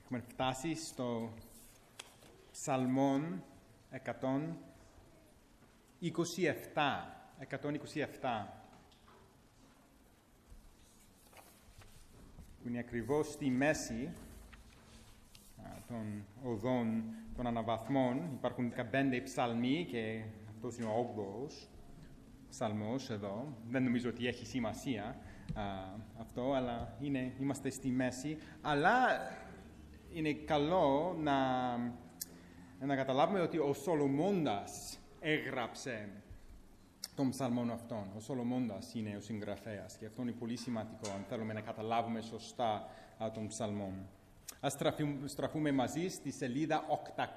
Έχουμε φτάσει στο Ψαλμόν 127, που είναι ακριβώς στη μέση των οδών των αναβαθμών. Υπάρχουν 15 ψαλμοί και αυτός είναι ο 8ος ψαλμός εδώ. Δεν νομίζω ότι έχει σημασία αυτό, αλλά είμαστε στη μέση. Αλλά είναι καλό να καταλάβουμε ότι ο Σολομώντας έγραψε τον ψαλμόν αυτόν. Ο Σολομώντας είναι ο συγγραφέας και αυτό είναι πολύ σημαντικό αν θέλουμε να καταλάβουμε σωστά τον ψαλμόν. Ας στραφούμε μαζί στη σελίδα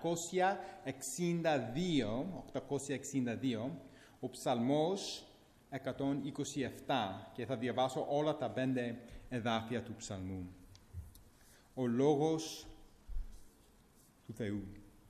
862, ο ψαλμός 127, και θα διαβάσω όλα τα 5 εδάφια του ψαλμού. Ο λόγος του Θεού.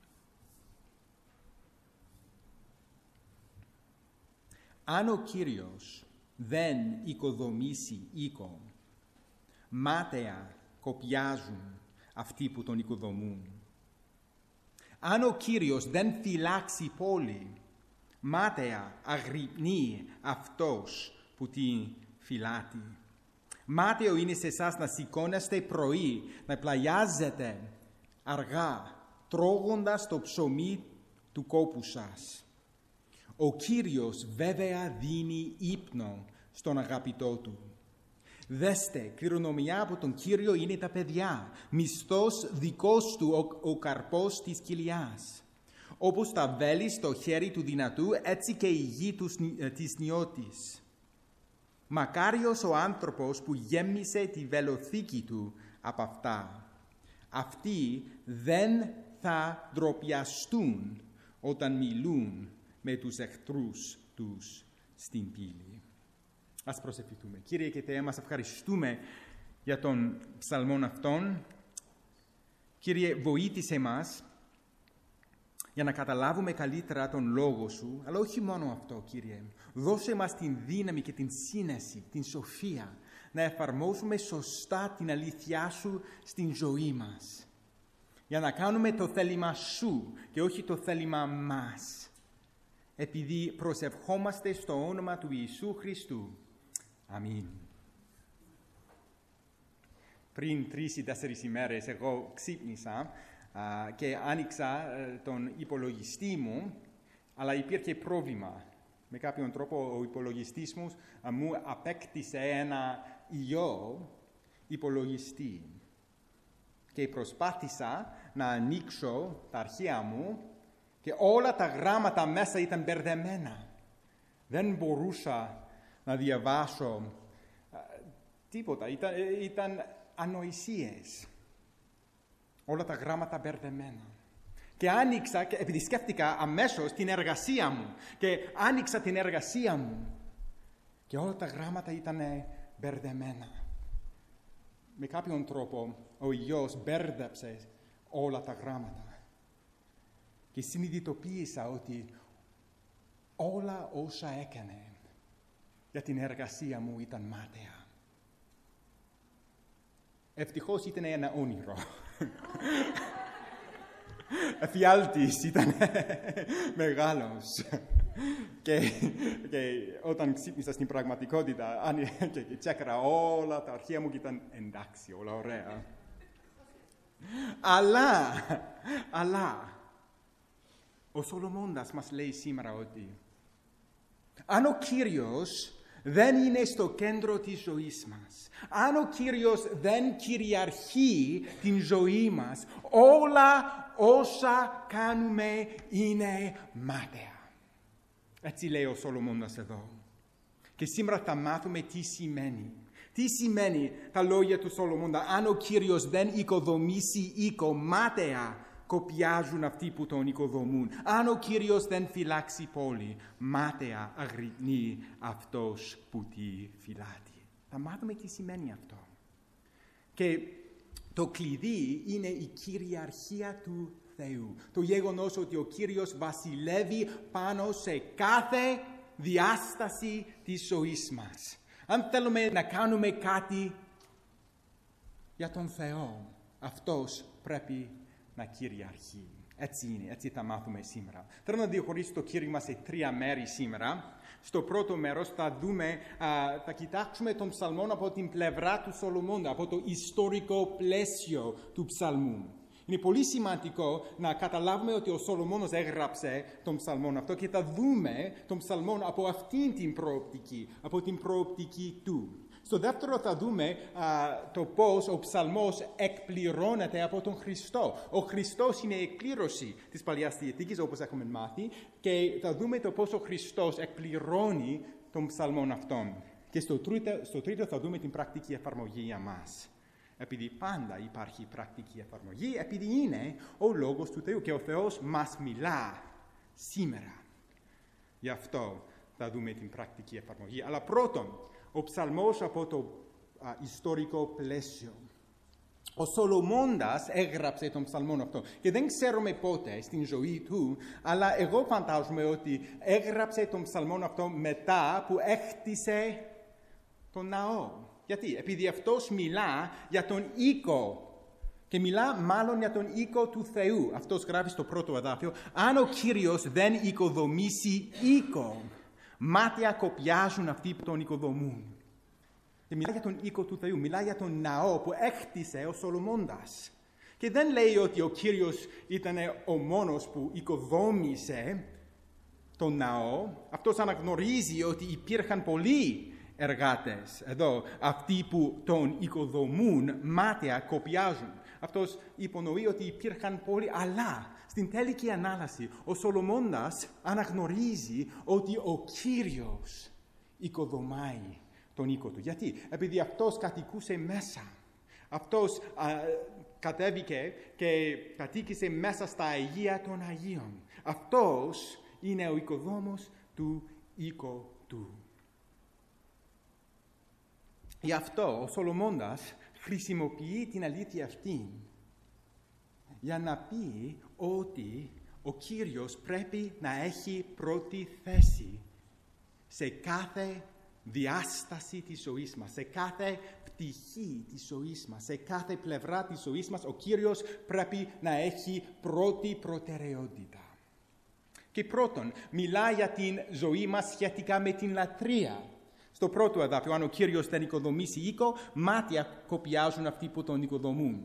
Αν ο Κύριος δεν οικοδομήσει οίκο, μάταια κοπιάζουν αυτοί που τον οικοδομούν. Αν ο Κύριος δεν φυλάξει πόλη, μάταια αγρυπνεί αυτός που την φυλάτει. Μάταιο είναι σε εσάς να σηκώνεστε πρωί, να πλαγιάζετε αργά, τρώγοντας το ψωμί του κόπου σας. Ο Κύριος βέβαια δίνει ύπνο στον αγαπητό του. Δέστε, κληρονομιά από τον Κύριο είναι τα παιδιά, μισθός δικός του ο καρπός της κοιλιάς. Όπως τα βέλη στο χέρι του δυνατού, έτσι και η γη της νιώτης. Μακάριος ο άνθρωπος που γέμισε τη βελοθήκη του από αυτά. Αυτοί δεν θα ντροπιαστούν όταν μιλούν με τους εχθρούς τους στην πύλη. Ας προσευχηθούμε. Κύριε και Θεέ, μας ευχαριστούμε για τον ψαλμόν αυτόν. Κύριε, βοήθησε μας για να καταλάβουμε καλύτερα τον Λόγο Σου, αλλά όχι μόνο αυτό, Κύριε. Δώσε μας την δύναμη και την σύνεση, την σοφία, να εφαρμόσουμε σωστά την αλήθειά Σου στην ζωή μας. Για να κάνουμε το θέλημα Σου και όχι το θέλημα μας. Επειδή προσευχόμαστε στο όνομα του Ιησού Χριστού. Αμήν. Πριν 3 ή 4 ημέρες εγώ ξύπνησα και άνοιξα τον υπολογιστή μου, αλλά υπήρχε πρόβλημα. Με κάποιον τρόπο ο υπολογιστής μου απέκτησε ένα ιό υπολογιστή. Και προσπάθησα να ανοίξω τα αρχεία μου και όλα τα γράμματα μέσα ήταν μπερδεμένα. Δεν μπορούσα να διαβάσω τίποτα. Ήταν ανοησίες. Όλα τα γράμματα μπερδεμένα. Και άνοιξα, επειδή σκέφτηκα αμέσως την εργασία μου. Και άνοιξα την εργασία μου. Και όλα τα γράμματα ήταν μπερδεμένα. Με κάποιον τρόπο ο ιός μπέρδεψε όλα τα γράμματα. Και συνειδητοποίησα ότι όλα όσα έκανε για την εργασία μου ήταν μάταια. Ευτυχώς ήταν ένα όνειρο. Εφιάλτης ήταν μεγάλος. Και όταν ξύπνησα στην πραγματικότητα και τσέκαρα όλα τα αρχεία μου και ήταν εντάξει, όλα ωραία. Αλλά ο Σολομώντας μας λέει σήμερα ότι αν ο Κύριος δεν είναι στο κέντρο της ζωής μας, αν ο Κύριος δεν κυριαρχεί την ζωή μας, όλα όσα κάνουμε είναι μάταια. Έτσι λέει ο Σολομώντας εδώ. Και σήμερα θα μάθουμε τι σημαίνει. Τι σημαίνει τα λόγια του Σολομώντα. Αν ο Κύριος δεν οικοδομήσει οίκο, μάταια κοπιάζουν αυτοί που τον οικοδομούν. Αν ο Κύριος δεν φυλάξει πόλη, μάταια αγρυπνεί αυτός που τη φυλάτει. Θα μάθουμε τι σημαίνει αυτό. Και το κλειδί είναι η κυριαρχία του Θεού. Το γεγονός ότι ο Κύριος βασιλεύει πάνω σε κάθε διάσταση της ζωής μας. Αν θέλουμε να κάνουμε κάτι για τον Θεό, αυτός πρέπει να κυριαρχεί. Έτσι είναι, έτσι θα μάθουμε σήμερα. Θέλω να διαχωρίσω το κήρυγμα σε 3 μέρη σήμερα. Στο πρώτο μέρος θα κοιτάξουμε τον ψαλμό από την πλευρά του Σολομώντα, από το ιστορικό πλαίσιο του ψαλμού. Είναι πολύ σημαντικό να καταλάβουμε ότι ο Σολομώνος έγραψε τον ψαλμό αυτό και θα δούμε τον ψαλμό από αυτήν την προοπτική, από την προοπτική του. Στο δεύτερο θα δούμε το πώς ο ψαλμός εκπληρώνεται από τον Χριστό. Ο Χριστός είναι η εκπλήρωση της Παλαιάς Διαθήκης, όπως έχουμε μάθει, και θα δούμε το πώς ο Χριστός εκπληρώνει τον ψαλμόν αυτόν. Και στο τρίτο θα δούμε την πρακτική εφαρμογή για μας. Επειδή πάντα υπάρχει πρακτική εφαρμογή, επειδή είναι ο Λόγος του Θεού και ο Θεός μας μιλά σήμερα. Γι' αυτό θα δούμε την πρακτική εφαρμογή. Αλλά πρώτον, ο ψαλμός από το ιστορικό πλαίσιο. Ο Σολομώντας έγραψε τον ψαλμό αυτό και δεν ξέρουμε πότε στην ζωή του, αλλά εγώ φαντάζομαι ότι έγραψε τον ψαλμό αυτό μετά που έχτισε τον ναό. Γιατί? Επειδή αυτός μιλά για τον οίκο και μιλά μάλλον για τον οίκο του Θεού. Αυτός γράφει στο πρώτο εδάφιο, αν ο Κύριος δεν οικοδομήσει οίκο, μάταια κοπιάζουν αυτοί που τον οικοδομούν. Και μιλά για τον οίκο του Θεού, μιλά για τον ναό που έχτισε ο Σολομώντας. Και δεν λέει ότι ο Κύριος ήταν ο μόνος που οικοδόμησε τον ναό. Αυτός αναγνωρίζει ότι υπήρχαν πολλοί εργάτες εδώ, αυτοί που τον οικοδομούν, μάταια κοπιάζουν. Αυτός υπονοεί ότι υπήρχαν πολλοί, αλλά στην τελική ανάλυση ο Σολομώντας αναγνωρίζει ότι ο Κύριος οικοδομάει τον οίκο του. Γιατί? Επειδή αυτός κατοικούσε μέσα. Αυτός κατέβηκε και κατοίκησε μέσα στα Αγία των Αγίων. Αυτός είναι ο οικοδόμος του οίκου του. Γι' αυτό ο Σολομώντας χρησιμοποιεί την αλήθεια αυτή για να πει ότι ο Κύριος πρέπει να έχει πρώτη θέση σε κάθε διάσταση της ζωής μας, σε κάθε πτυχή της ζωής μας, σε κάθε πλευρά της ζωής μας. Ο Κύριος πρέπει να έχει πρώτη προτεραιότητα. Και πρώτον, μιλά για την ζωή μας σχετικά με την λατρεία. Στο πρώτο εδάφιο, αν ο Κύριος δεν οικοδομήσει οίκο, μάταια κοπιάζουν αυτοί που τον οικοδομούν.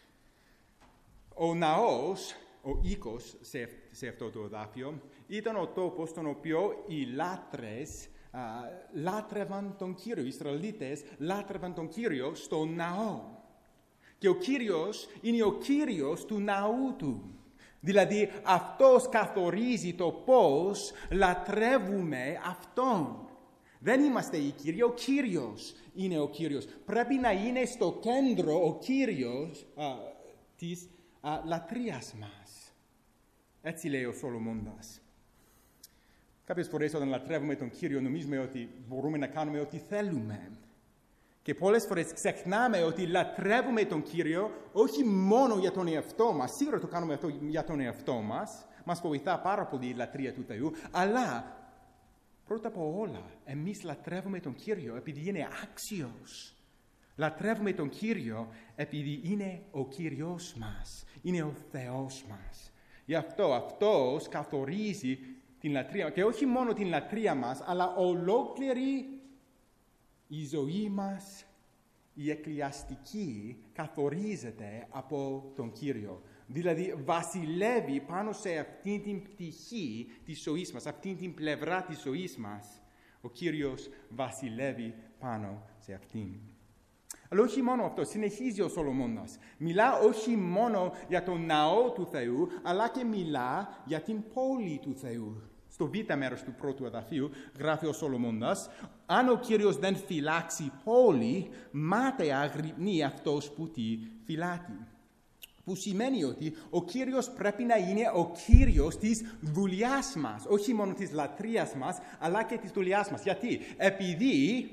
Ο ναός, ο οίκος σε αυτό το εδάφιο, ήταν ο τόπος στον οποίο οι λάτρες λάτρευαν τον Κύριο. Οι Ισραηλίτες λάτρευαν τον Κύριο στο ναό. Και ο Κύριος είναι ο Κύριος του ναού του. Δηλαδή αυτός καθορίζει το πώς λατρεύουμε Αυτόν. Δεν είμαστε οι Κύριοι, ο Κύριος είναι ο Κύριος. Πρέπει να είναι στο κέντρο ο Κύριος της λατρείας μας. Έτσι λέει ο Σολομώντας. Κάποιες φορές όταν λατρεύουμε τον Κύριο νομίζουμε ότι μπορούμε να κάνουμε ό,τι θέλουμε. Και πολλές φορές ξεχνάμε ότι λατρεύουμε τον Κύριο όχι μόνο για τον εαυτό μας. Σίγουρα το κάνουμε αυτό για τον εαυτό μας. Μας βοηθά πάρα πολύ η λατρεία του Θεού. Αλλά πρώτα απ' όλα εμείς λατρεύουμε τον Κύριο επειδή είναι άξιος. Λατρεύουμε τον Κύριο επειδή είναι ο Κύριος μας. Είναι ο Θεός μας. Γι' αυτό αυτός καθορίζει την λατρεία, και όχι μόνο την λατρεία μας, αλλά ολόκληρη η ζωή μας, η εκκλησιαστική, καθορίζεται από τον Κύριο. Δηλαδή βασιλεύει πάνω σε αυτήν την πτυχή της ζωής μας, αυτήν την πλευρά της ζωής μας. Ο Κύριος βασιλεύει πάνω σε αυτήν. Αλλά όχι μόνο αυτό, συνεχίζει ο Σολομώντας. Μιλά όχι μόνο για τον ναό του Θεού, αλλά και μιλά για την πόλη του Θεού. Στο β' μέρος του πρώτου εδαφίου γράφει ο Σολομώντας, αν ο Κύριος δεν φυλάξει πόλη, μάταια γρυπνεί αυτός που τη φυλάτει. Που σημαίνει ότι ο Κύριος πρέπει να είναι ο Κύριος της δουλειάς μας, όχι μόνο της λατρείας μας, αλλά και της δουλειάς μας. Γιατί? Επειδή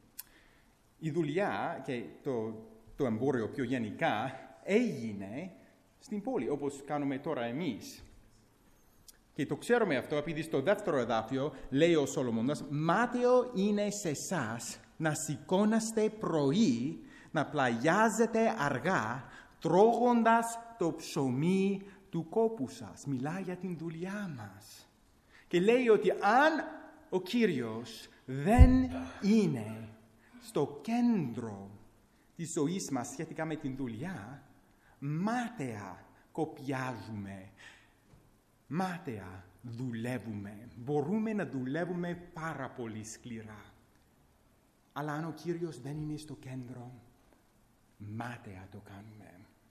η δουλειά και το εμπόριο πιο γενικά έγινε στην πόλη, όπως κάνουμε τώρα εμείς. Και το ξέρουμε αυτό, επειδή στο δεύτερο εδάφιο λέει ο Σολομώντας, μάταιο είναι σε εσάς να σηκώνεστε πρωί, να πλαγιάζετε αργά, τρώγοντας το ψωμί του κόπου σας. Μιλάει για την δουλειά μας. Και λέει ότι αν ο Κύριος δεν είναι στο κέντρο της ζωής μας σχετικά με την δουλειά, μάταια κοπιάζουμε, μάταια δουλεύουμε. Μπορούμε να δουλεύουμε πάρα πολύ σκληρά. Αλλά αν ο Κύριος δεν είναι στο κέντρο, μάταια το κάνουμε.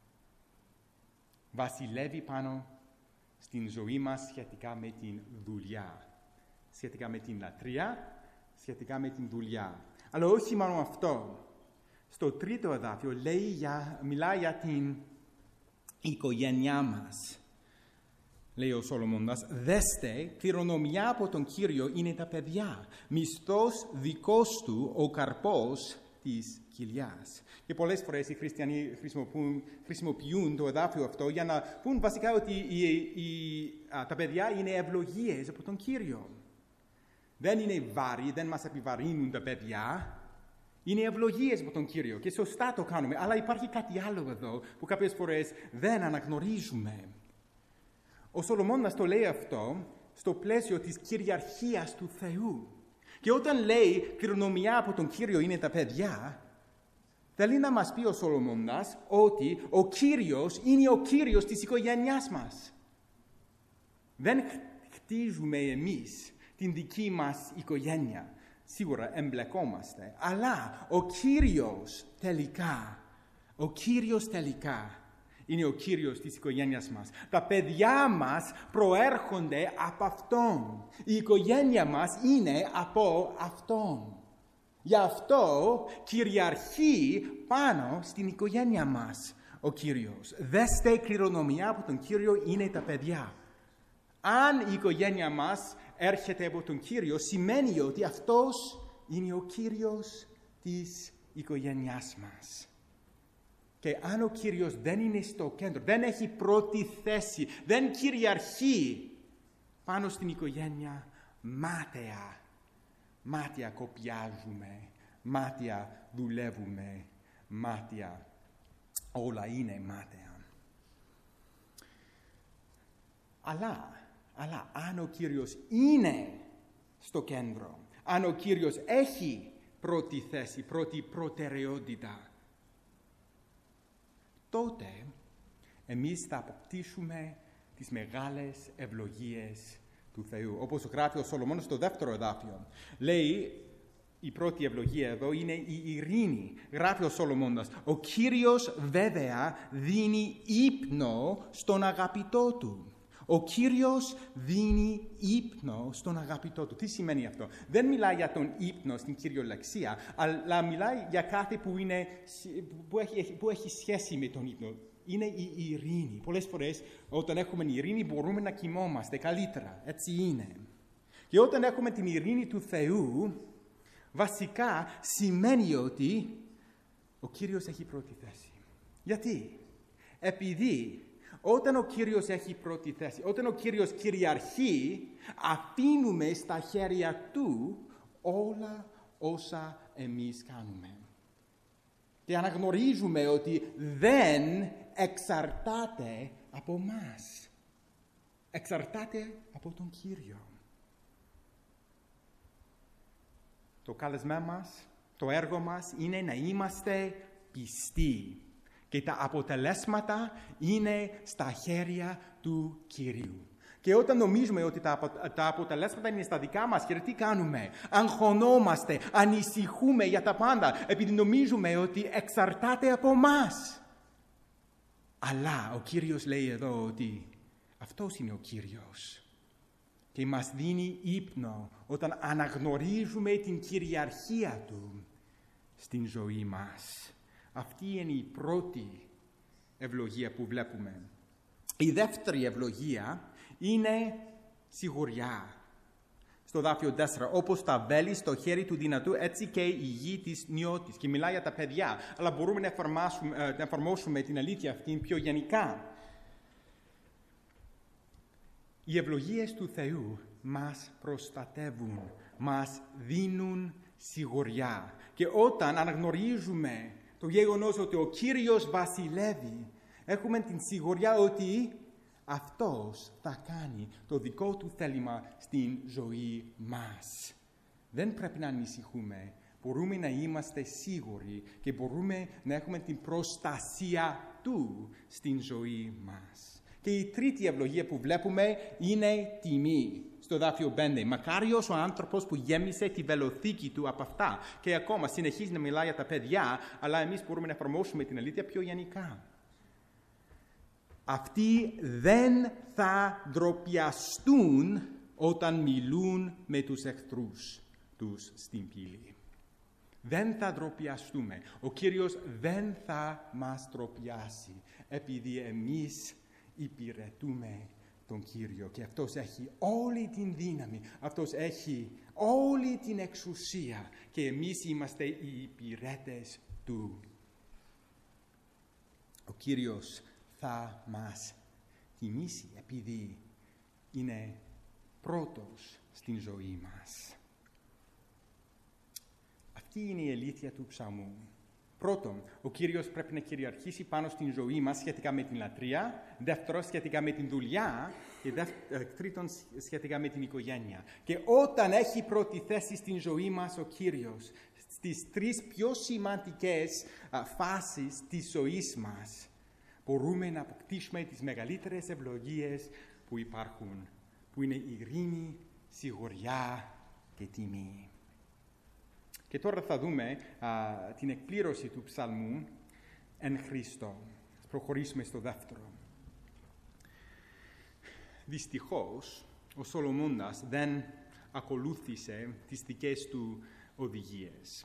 Βασιλεύει πάνω στην ζωή μας σχετικά με την δουλειά. Σχετικά με την λατρεία, σχετικά με την δουλειά. Αλλά όχι μόνο αυτό. Στο τρίτο εδάφιο μιλάει για την οικογένειά μας. Λέει ο Σολομώντας, δέστε, κληρονομιά από τον Κύριο είναι τα παιδιά. Μισθός δικός του ο καρπός της κοιλιάς. Και πολλές φορές οι χριστιανοί χρησιμοποιούν το εδάφιο αυτό για να πούν βασικά ότι τα παιδιά είναι ευλογίες από τον Κύριο. Δεν είναι βάρη, δεν μας επιβαρύνουν τα παιδιά. Είναι ευλογίες από τον Κύριο και σωστά το κάνουμε. Αλλά υπάρχει κάτι άλλο εδώ που κάποιες φορές δεν αναγνωρίζουμε. Ο Σολομώντας το λέει αυτό στο πλαίσιο της κυριαρχίας του Θεού. Και όταν λέει κληρονομιά από τον Κύριο είναι τα παιδιά, θέλει να μας πει ο Σολομώντας ότι ο Κύριος είναι ο Κύριος της οικογένειάς μας. Δεν χτίζουμε εμείς την δική μας οικογένεια. Σίγουρα εμπλεκόμαστε, αλλά ο Κύριος τελικά είναι ο Κύριος της οικογένειας μας. Τα παιδιά μας προέρχονται από Αυτόν. Η οικογένεια μας είναι από Αυτόν. Γι' αυτό κυριαρχεί πάνω στην οικογένεια μας ο Κύριος. Δέστε, κληρονομιά από τον Κύριο είναι τα παιδιά. Αν η οικογένεια μας έρχεται από τον Κύριο, σημαίνει ότι Αυτός είναι ο Κύριος της οικογένειάς μας. Και αν ο Κύριος δεν είναι στο κέντρο, δεν έχει πρώτη θέση, δεν κυριαρχεί πάνω στην οικογένεια, μάταια κοπιάζουμε, μάταια δουλεύουμε, μάταια, όλα είναι μάταια. Αλλά αν ο Κύριος είναι στο κέντρο, αν ο Κύριος έχει πρώτη θέση, πρώτη προτεραιότητα, τότε εμείς θα αποκτήσουμε τις μεγάλες ευλογίες του Θεού. Όπως γράφει ο Σολομώνος στο δεύτερο εδάφιο. Λέει, η πρώτη ευλογία εδώ είναι η ειρήνη. Γράφει ο Σολομώντας, ο Κύριος βέβαια δίνει ύπνο στον αγαπητό του. Ο Κύριος δίνει ύπνο στον αγαπητό του. Τι σημαίνει αυτό? Δεν μιλάει για τον ύπνο στην κυριολεξία, αλλά μιλάει για κάτι που έχει σχέση με τον ύπνο. Είναι η ειρήνη. Πολλές φορές όταν έχουμε ειρήνη μπορούμε να κοιμόμαστε καλύτερα. Έτσι είναι. Και όταν έχουμε την ειρήνη του Θεού, βασικά σημαίνει ότι ο Κύριος έχει πρώτη θέση. Γιατί? Επειδή όταν ο Κύριος έχει πρώτη θέση, όταν ο Κύριος κυριαρχεί, αφήνουμε στα χέρια Του όλα όσα εμείς κάνουμε. Και αναγνωρίζουμε ότι δεν εξαρτάται από μας. Εξαρτάται από τον Κύριο. Το κάλεσμά μας, το έργο μας είναι να είμαστε πιστοί. Και τα αποτελέσματα είναι στα χέρια του Κυρίου. Και όταν νομίζουμε ότι τα αποτελέσματα είναι στα δικά μας χέρια, τι κάνουμε? Αγχωνόμαστε, ανησυχούμε για τα πάντα, επειδή νομίζουμε ότι εξαρτάται από μας. Αλλά ο Κύριος λέει εδώ ότι Αυτός είναι ο Κύριος. Και μας δίνει ύπνο όταν αναγνωρίζουμε την κυριαρχία Του στην ζωή μας. Αυτή είναι η πρώτη ευλογία που βλέπουμε. Η δεύτερη ευλογία είναι σιγουριά. Στο δάφιο 4, όπως τα βέλη στο χέρι του δυνατού, έτσι και η γη της νιώτης. Και μιλάει για τα παιδιά, αλλά μπορούμε να εφαρμόσουμε την αλήθεια αυτή πιο γενικά. Οι ευλογίες του Θεού μας προστατεύουν, μας δίνουν σιγουριά. Και όταν αναγνωρίζουμε το γεγονός ότι ο Κύριος βασιλεύει, Έχουμε την σιγουριά ότι Αυτός θα κάνει το δικό του θέλημα στην ζωή μας. Δεν πρέπει να ανησυχούμε. Μπορούμε να είμαστε σίγουροι και μπορούμε να έχουμε την προστασία Του στην ζωή μας. Και η τρίτη ευλογία που βλέπουμε είναι τιμή. Στο δάφιο 5. Μακάριος ο άνθρωπος που γέμισε τη βελοθήκη του από αυτά. Και ακόμα συνεχίζει να μιλάει για τα παιδιά, αλλά εμείς μπορούμε να εφαρμόσουμε την αλήθεια πιο γενικά. Αυτοί δεν θα ντροπιαστούν όταν μιλούν με τους εχθρούς τους στην πύλη. Δεν θα ντροπιαστούμε. Ο Κύριος δεν θα μας ντροπιάσει, επειδή εμείς υπηρετούμε τον Κύριο. Και Αυτός έχει όλη την δύναμη, Αυτός έχει όλη την εξουσία και εμείς είμαστε οι υπηρέτες Του. Ο Κύριος θα μας τιμήσει επειδή είναι πρώτος στην ζωή μας. Αυτή είναι η αλήθεια του ψαλμού. Πρώτον, ο Κύριος πρέπει να κυριαρχήσει πάνω στην ζωή μας σχετικά με την λατρεία. Δεύτερον, σχετικά με την δουλειά. Και τρίτον, σχετικά με την οικογένεια. Και όταν έχει πρώτη θέση στην ζωή μας ο Κύριος, στις τρεις πιο σημαντικές φάσεις της ζωής μας, μπορούμε να αποκτήσουμε τις μεγαλύτερες ευλογίες που υπάρχουν, που είναι ειρήνη, σιγουριά και τιμή. Και τώρα θα δούμε την εκπλήρωση του ψαλμού εν Χριστώ. Ας προχωρήσουμε στο δεύτερο. Δυστυχώς, ο Σολομώντας δεν ακολούθησε τις δικές του οδηγίες.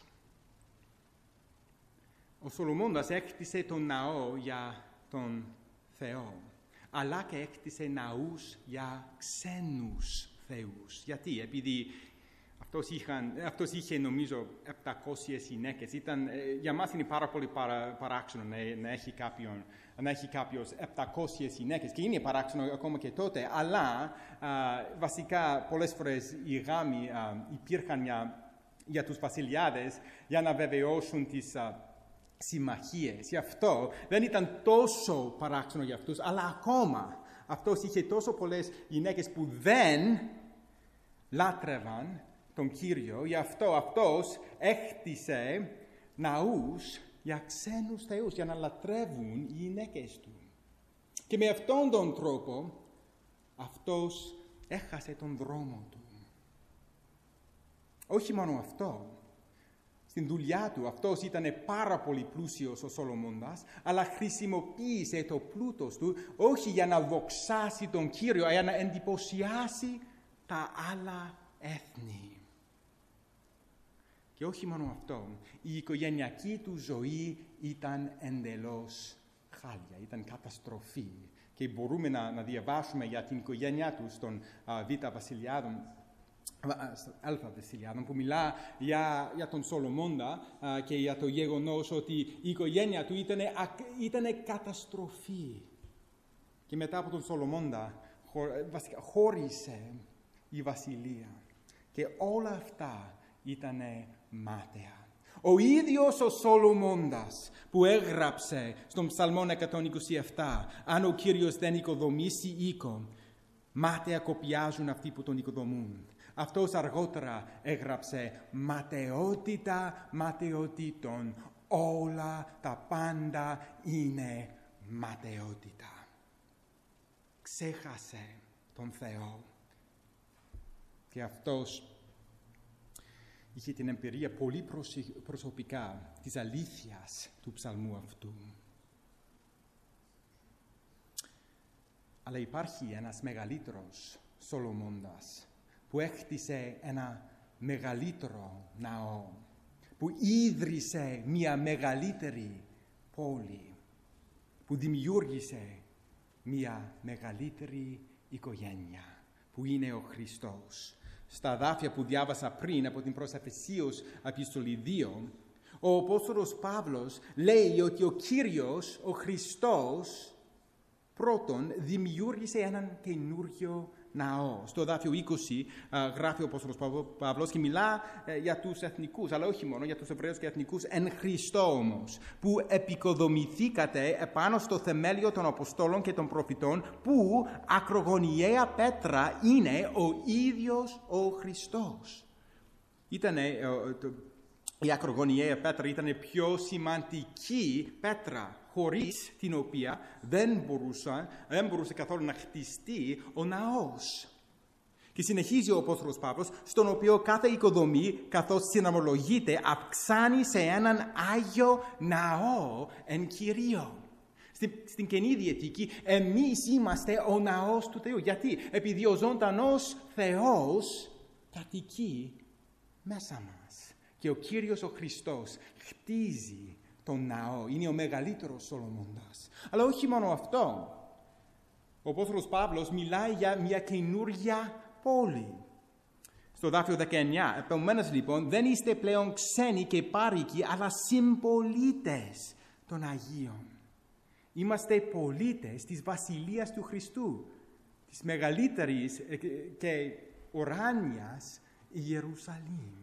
Ο Σολομώντας έκτισε τον ναό για τον Θεό, αλλά και έκτισε ναούς για ξένους θεούς. Γιατί? Επειδή αυτός είχε νομίζω 700 γυναίκες. Για μας είναι πάρα πολύ παράξενο να έχει κάποιος 700 γυναίκες και είναι παράξενο ακόμα και τότε, αλλά βασικά πολλές φορές οι γάμοι υπήρχαν για τους βασιλιάδες για να βεβαιώσουν τις συμμαχίες. Γι' αυτό δεν ήταν τόσο παράξενο για αυτούς, αλλά ακόμα αυτός είχε τόσο πολλές γυναίκες που δεν λάτρευαν τον Κύριο. Γι' αυτό αυτός έκτισε ναούς για ξένους θεούς, για να λατρεύουν οι γυναίκες του. Και με αυτόν τον τρόπο αυτός έχασε τον δρόμο του. Όχι μόνο αυτό. Στην δουλειά του αυτός ήταν πάρα πολύ πλούσιος ο Σολομώντας, αλλά χρησιμοποίησε το πλούτος του όχι για να δοξάσει τον Κύριο, αλλά για να εντυπωσιάσει τα άλλα έθνη. Και όχι μόνο αυτό, η οικογενειακή του ζωή ήταν εντελώς χάλια, ήταν καταστροφή. Και μπορούμε να διαβάσουμε για την οικογένειά του στον Β' Βασιλιάδων, Αλφα Βασιλιάδων, που μιλά για τον Σολομώντα και για το γεγονός ότι η οικογένεια του ήταν καταστροφή. Και μετά από τον Σολομώντα χώρισε η βασιλεία. Και όλα αυτά ήταν μάταια. Ο ίδιος ο Σολομώντας που έγραψε στον Ψαλμόν 127, αν ο Κύριος δεν οικοδομήσει οίκο, μάταια κοπιάζουν αυτοί που τον οικοδομούν. Αυτός αργότερα έγραψε ματαιότητα ματαιοτήτων. Όλα τα πάντα είναι ματαιότητα. Ξέχασε τον Θεό. Και αυτός είχε την εμπειρία πολύ προσωπικά της αλήθειας του ψαλμού αυτού. Αλλά υπάρχει ένας μεγαλύτερος Σολομώντας που έκτισε ένα μεγαλύτερο ναό, που ίδρυσε μια μεγαλύτερη πόλη, που δημιούργησε μια μεγαλύτερη οικογένεια, που είναι ο Χριστός. Στα δάφια που διάβασα πριν από την προς Εφεσίους επιστολή 2, ο Απόστολος Παύλος λέει ότι ο Κύριος, ο Χριστός, πρώτον δημιούργησε έναν καινούριο ναό. Στο δάφιο 20 γράφει ο Απόστολος Παύλος και μιλά για τους εθνικούς, αλλά όχι μόνο για τους Εβραίους και εθνικούς, εν Χριστώ όμως, που επικοδομηθήκατε επάνω στο θεμέλιο των Αποστόλων και των προφητών, που ακρογωνιαία πέτρα είναι ο ίδιος ο Χριστός. Η ακρογωνιαία πέτρα ήταν η πιο σημαντική πέτρα, χωρίς την οποία δεν μπορούσε καθόλου να χτιστεί ο ναός. Και συνεχίζει ο Απόστολος Παύλος, στον οποίο κάθε οικοδομή, καθώς συναμολογείται, αυξάνει σε έναν Άγιο ναό εν Κυρίω. Στην Καινή Διαθήκη, εμείς είμαστε ο ναός του Θεού. Γιατί? Επειδή ο ζωντανός Θεός κατοικεί μέσα μας. Και ο Κύριος ο Χριστός χτίζει τον ναό. Είναι ο μεγαλύτερος Σολομώντας. Αλλά όχι μόνο αυτό. Ο Απόστολος Παύλος μιλάει για μια καινούργια πόλη. Στο δάφιο 19. Επομένως λοιπόν, δεν είστε πλέον ξένοι και πάρικοι, αλλά συμπολίτες των Αγίων. Είμαστε πολίτες της Βασιλείας του Χριστού, της μεγαλύτερης και ουράνιας Ιερουσαλήμ.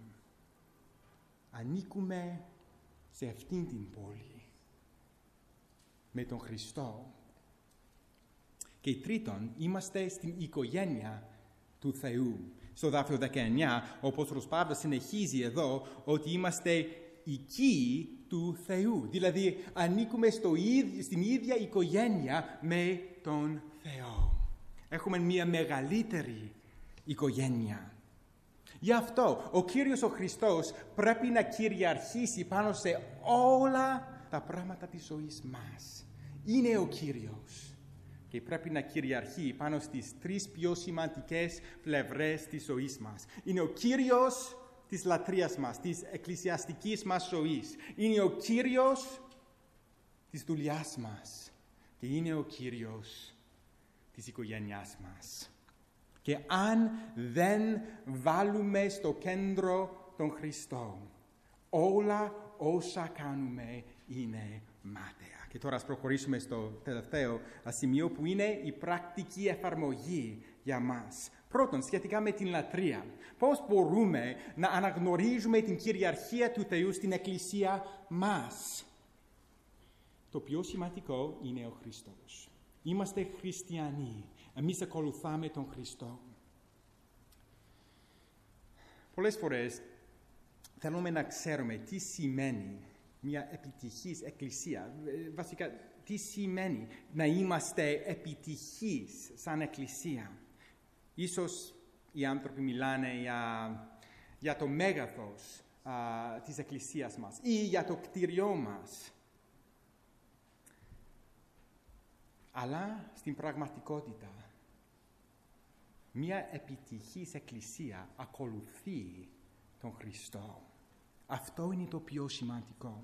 Ανήκουμε σε αυτήν την πόλη με τον Χριστό. Και τρίτον, είμαστε στην οικογένεια του Θεού. Στο δάφιο 19, ο Απόστολος Παύλος συνεχίζει εδώ ότι είμαστε οικοί του Θεού. Δηλαδή, ανήκουμε στην ίδια οικογένεια με τον Θεό. Έχουμε μια μεγαλύτερη οικογένεια. Γι' αυτό, ο Κύριος ο Χριστός πρέπει να κυριαρχήσει πάνω σε όλα τα πράγματα της ζωής μας. Είναι ο Κύριος και πρέπει να κυριαρχεί πάνω στις τρεις πιο σημαντικές πλευρές της ζωής μας. Είναι ο Κύριος της λατρείας μας, της εκκλησιαστικής μας ζωής. Είναι ο Κύριος της δουλειάς μας και είναι ο Κύριος της οικογένειάς μας. Και αν δεν βάλουμε στο κέντρο τον Χριστό, όλα όσα κάνουμε είναι μάταια. Και τώρα ας προχωρήσουμε στο τελευταίο σημείο που είναι η πρακτική εφαρμογή για μας. Πρώτον, σχετικά με την λατρεία. Πώς μπορούμε να αναγνωρίζουμε την κυριαρχία του Θεού στην Εκκλησία μας? Το πιο σημαντικό είναι ο Χριστός. Είμαστε χριστιανοί. Εμείς ακολουθάμε τον Χριστό. Πολλές φορές θέλουμε να ξέρουμε τι σημαίνει μια επιτυχής εκκλησία. Βασικά, τι σημαίνει να είμαστε επιτυχείς σαν εκκλησία. Ίσως οι άνθρωποι μιλάνε για το μέγεθος της εκκλησίας μας ή για το κτίριό μας. Αλλά στην πραγματικότητα, μια επιτυχής εκκλησία ακολουθεί τον Χριστό. Αυτό είναι το πιο σημαντικό.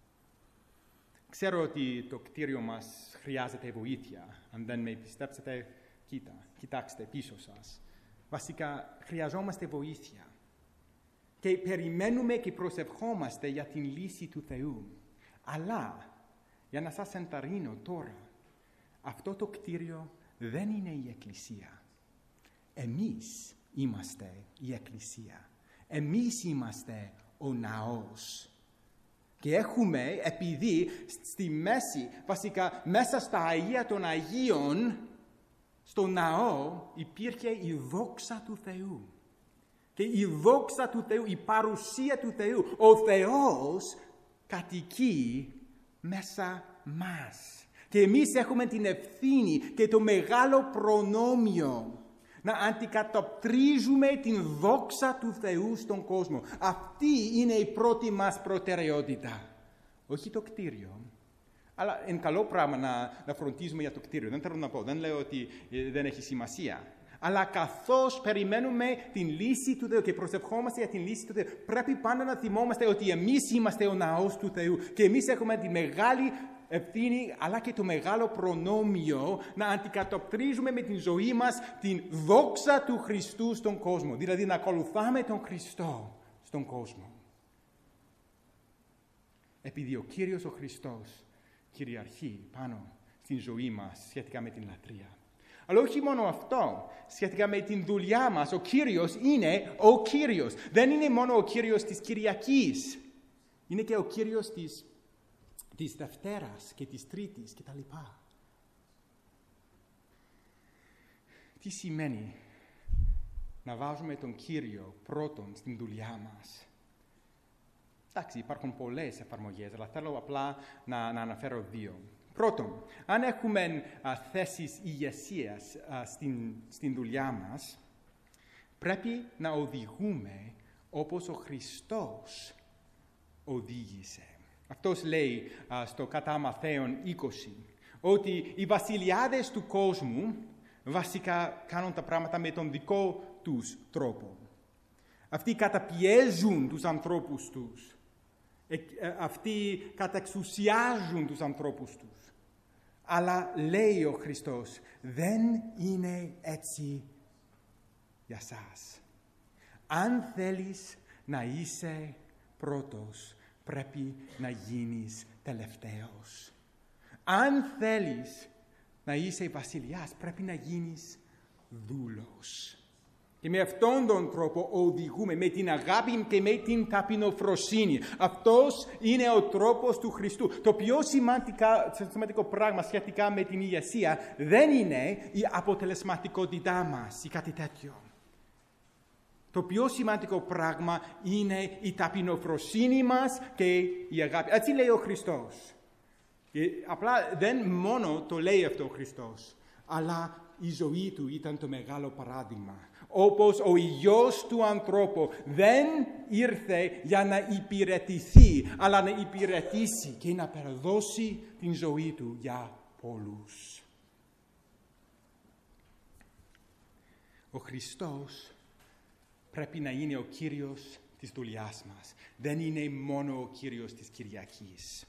Ξέρω ότι το κτίριο μας χρειάζεται βοήθεια. Αν δεν με πιστέψετε, κοιτάξτε πίσω σας. Βασικά, χρειαζόμαστε βοήθεια. Και περιμένουμε και προσευχόμαστε για την λύση του Θεού. Αλλά, για να σας ενθαρρύνω τώρα, αυτό το κτίριο δεν είναι η Εκκλησία. Εμείς είμαστε η Εκκλησία. Εμείς είμαστε ο ναός. Και έχουμε, επειδή στη μέση, βασικά μέσα στα Αγία των Αγίων, στο ναό υπήρχε η δόξα του Θεού. Και η δόξα του Θεού, η παρουσία του Θεού, ο Θεός κατοικεί μέσα μας. Και εμείς έχουμε την ευθύνη και το μεγάλο προνόμιο να αντικατοπτρίζουμε την δόξα του Θεού στον κόσμο. Αυτή είναι η πρώτη μας προτεραιότητα. Όχι το κτίριο. Αλλά είναι καλό πράγμα να φροντίζουμε για το κτίριο. Δεν θέλω να πω, δεν λέω ότι δεν έχει σημασία. Αλλά καθώς περιμένουμε την λύση του Θεού και προσευχόμαστε για την λύση του Θεού, πρέπει πάντα να θυμόμαστε ότι εμείς είμαστε ο ναός του Θεού και εμείς έχουμε τη μεγάλη ευθύνη αλλά και το μεγάλο προνόμιο να αντικατοπτρίζουμε με την ζωή μας την δόξα του Χριστού στον κόσμο. Δηλαδή να ακολουθάμε τον Χριστό στον κόσμο. Επειδή ο Κύριος ο Χριστός κυριαρχεί πάνω στην ζωή μας σχετικά με την λατρεία. Αλλά όχι μόνο αυτό. Σχετικά με την δουλειά μας, ο Κύριος είναι ο Κύριος. Δεν είναι μόνο ο Κύριος της Κυριακής. Είναι και ο Κύριος της Δευτέρας και της Τρίτης κτλ. Τι σημαίνει να βάζουμε τον Κύριο πρώτον στην δουλειά μας? Εντάξει, υπάρχουν πολλές εφαρμογές, αλλά θέλω απλά να αναφέρω δύο. Πρώτον, αν έχουμε θέσεις ηγεσίας στην δουλειά μας, πρέπει να οδηγούμε όπως ο Χριστός οδήγησε. Αυτός λέει στο κατά Μαθαίον 20, ότι οι βασιλιάδες του κόσμου βασικά κάνουν τα πράγματα με τον δικό τους τρόπο. Αυτοί καταπιέζουν τους ανθρώπους τους. Αυτοί καταξουσιάζουν τους ανθρώπους τους. Αλλά λέει ο Χριστός, δεν είναι έτσι για σας. Αν θέλεις να είσαι πρώτος, πρέπει να γίνεις τελευταίος. Αν θέλεις να είσαι βασιλιάς, πρέπει να γίνεις δούλος. Και με αυτόν τον τρόπο οδηγούμε, με την αγάπη και με την ταπεινοφροσύνη. Αυτός είναι ο τρόπος του Χριστού. Το πιο σημαντικό πράγμα σχετικά με την ηγεσία δεν είναι η αποτελεσματικότητά μας ή κάτι τέτοιο. Το πιο σημαντικό πράγμα είναι η ταπεινοφροσύνη μας και η αγάπη. Έτσι λέει ο Χριστός. Και απλά δεν μόνο το λέει αυτό ο Χριστός, αλλά η ζωή του ήταν το μεγάλο παράδειγμα. Όπως ο Υιός του ανθρώπου δεν ήρθε για να υπηρετηθεί, αλλά να υπηρετήσει και να περδώσει την ζωή του για πολλούς. Ο Χριστός πρέπει να είναι ο Κύριος της δουλειάς μας. Δεν είναι μόνο ο Κύριος της Κυριακής.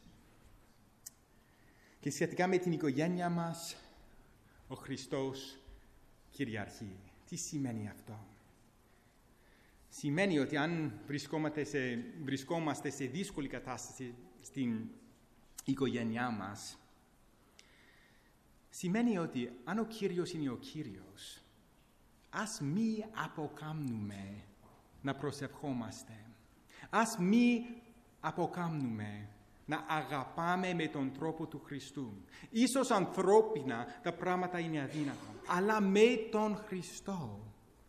Και σχετικά με την οικογένεια μας, ο Χριστός κυριαρχεί. Τι σημαίνει αυτό? Σημαίνει ότι αν βρισκόμαστε σε δύσκολη κατάσταση στην οικογένειά μας, σημαίνει ότι αν ο Κύριος είναι ο Κύριος, ας μη αποκάμνουμε να προσευχόμαστε. Ας μη αποκάμνουμε να αγαπάμε με τον τρόπο του Χριστού. Ίσως ανθρώπινα τα πράγματα είναι αδύνατα, αλλά με τον Χριστό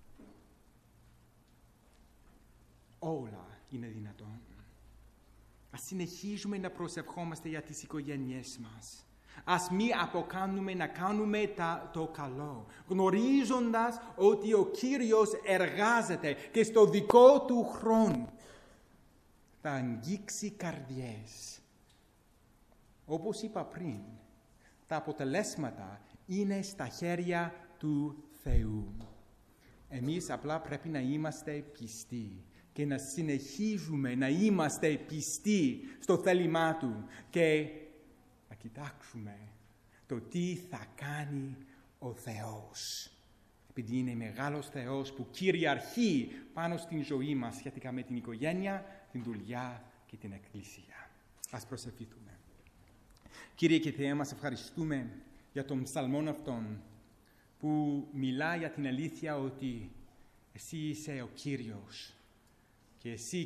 όλα είναι δυνατόν. Ας συνεχίζουμε να προσευχόμαστε για τις οικογένειές μας. Ας μη αποκάνουμε να κάνουμε το καλό, γνωρίζοντας ότι ο Κύριος εργάζεται και στο δικό του χρόνο θα αγγίξει καρδιές. Όπως είπα πριν, τα αποτελέσματα είναι στα χέρια του Θεού. Εμείς απλά πρέπει να είμαστε πιστοί και να συνεχίζουμε να είμαστε πιστοί στο θέλημά Του και να κοιτάξουμε το τι θα κάνει ο Θεός. Επειδή είναι μεγάλος Θεός που κυριαρχεί πάνω στην ζωή μας σχετικά με την οικογένεια, την δουλειά και την εκκλησία. Ας προσευχηθούμε. Κύριε και Θεέ μας, ευχαριστούμε για τον ψαλμόν αυτόν που μιλά για την αλήθεια ότι Εσύ είσαι ο Κύριος και Εσύ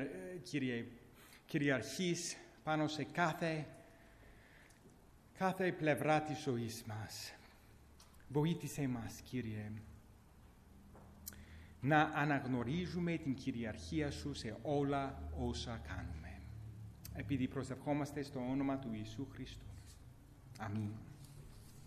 κυριαρχείς πάνω σε κάθε πλευρά της ζωής μας. Βοήθησέ μας, Κύριε, να αναγνωρίζουμε την κυριαρχία Σου σε όλα όσα κάνουμε. Επειδή προσευχόμαστε στο όνομα του Ιησού Χριστού. Αμήν.